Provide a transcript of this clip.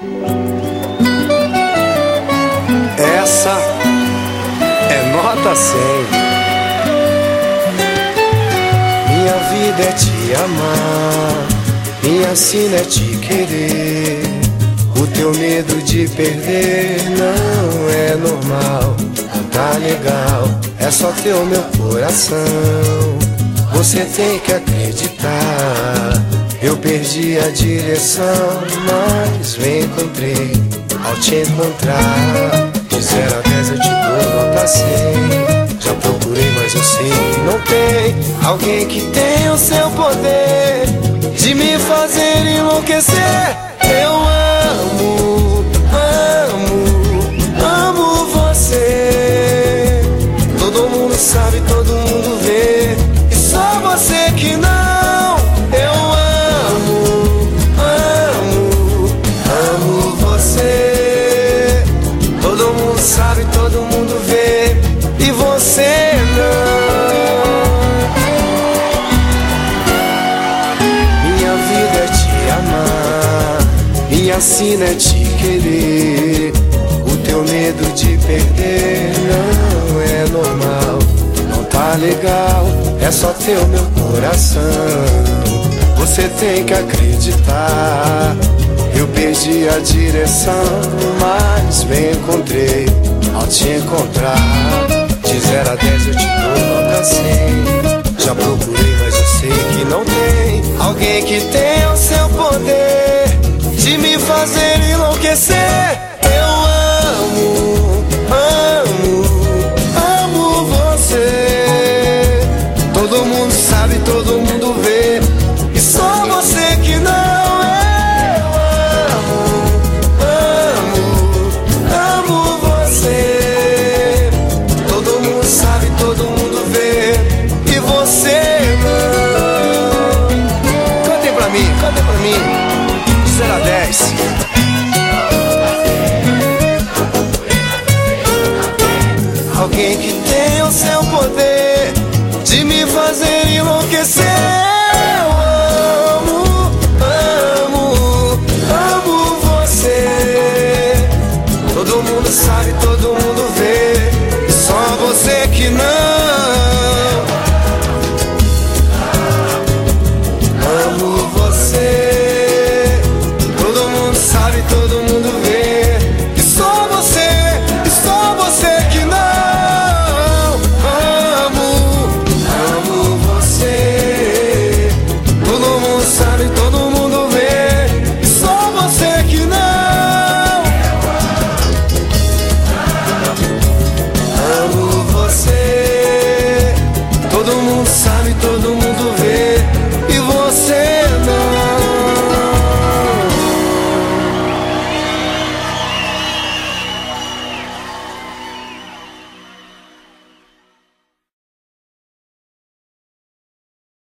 Essa é nota 100. Minha vida é te amar, minha sina é te querer. O teu medo de perder não é normal, não tá legal, é só ter o meu coração. Você tem que acreditar. Eu perdi a direção, mas me encontrei ao te encontrar. De 0 a 10 eu te dou nota 100. Já procurei, mas eu sei que não tem alguém que tenha o seu poder de me fazer enlouquecer. Eu amo, amo, amo você. Todo mundo sabe, todo mundo vê, e só você que não. Eu amo, amo, amo você. Todo mundo sabe, todo mundo vê, e você não. Minha vida é te amar, minha sina é te querer. O teu medo de perder não é normal, não tá legal, é só ter o meu coração. Você tem que acreditar. Eu perdi a direção, mas me encontrei ao te encontrar. De 0 a 10 eu te dou nota 100. Já procurei, mas eu sei que não tem alguém que tenha o seu poder de me fazer enlouquecer.